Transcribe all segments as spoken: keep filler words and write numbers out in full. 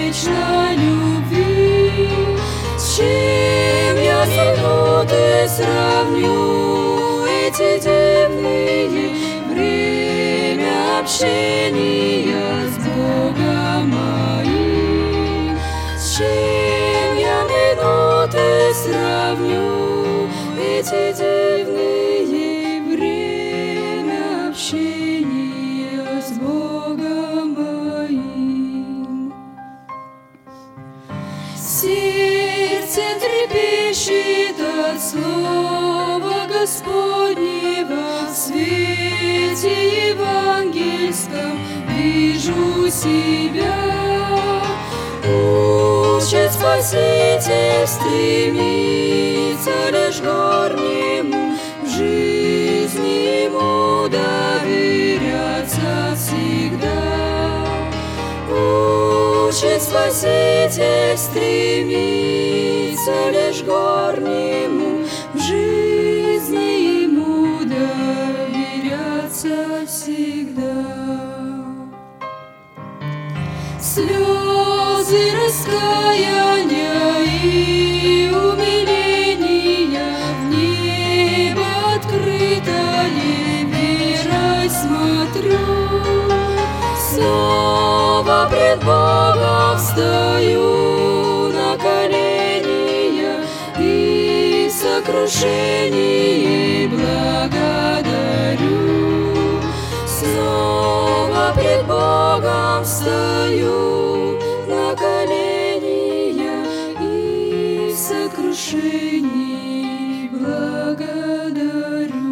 вечной любви. С чем я минуты сравню эти дивные время общения с Богом моим? С чем я минуты сравню эти дивные время общения с Богом моим? Сердце трепещет от слова Господнего, в свете евангельском вижу себя. Учит Спаситель стремиться лишь к горнему, в жизни ему доверяться всегда. Учит Спаситель стремиться лишь к горнему, в жизни ему доверяться всегда. Слезы раскаяния и умиления в небо открытое верой смотрю. Снова пред Богом встаю на колени и в сокрушении благодарю. Снова пред Богом встаю на колени и в сокрушении благодарю.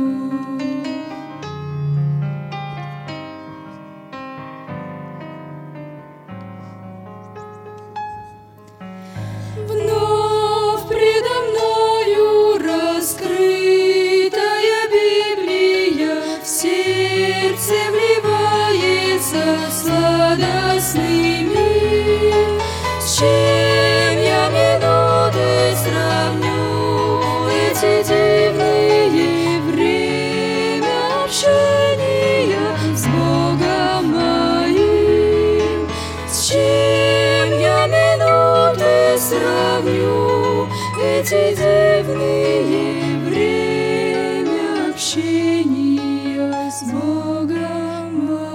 Вновь предо мною раскрытая Библия, в сердце вливается сладостный мир. С чем я минуты сравню эти дивные время общения с Богом моим? С чем я минуты сравню эти дивные время общения с Богом моим?